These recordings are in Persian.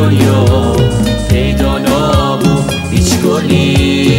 دنیا پیدا نبود هیچ گلی.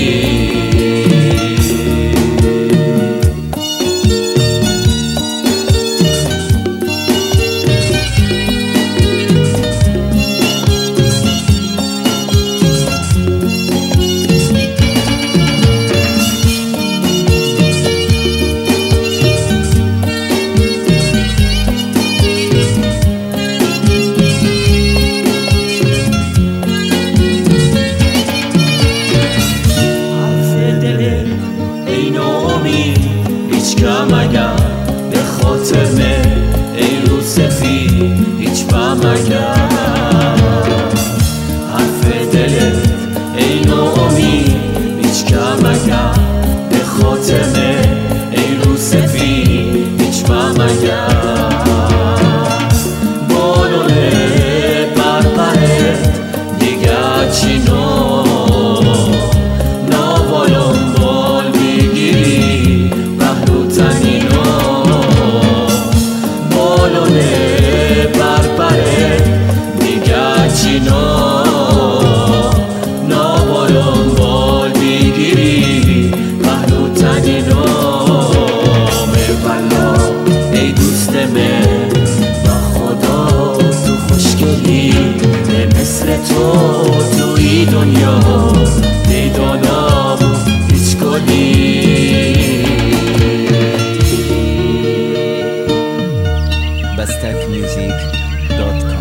مگر به خاطر ای رو سفید هیچ مگر حرف دلت ای ناامید هیچ مگر به خاطر ای رو سفید هیچ مگر بالونه برپرت دیگر چی تو توی دنیا پیدا نبود هیچ گلی. bastakmusic.com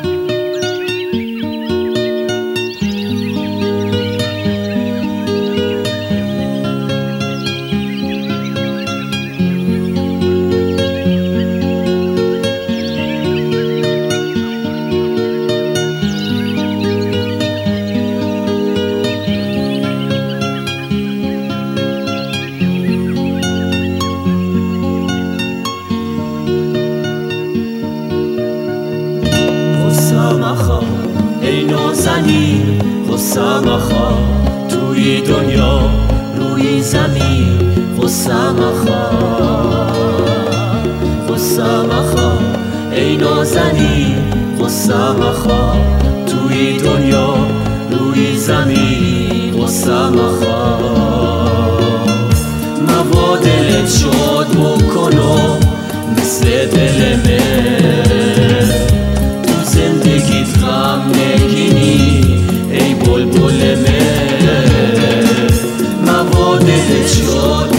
ای نازنین غصه مخواه توی دنیا روی زمین غصه مخواه غصه مخواه ای نازنین غصه مخواه توی دنیا روی زمین غصه مخواه موا دلت شاد بکنو مثل دل من زندگیت غم نگینی ای بلبل من موا دلت شاد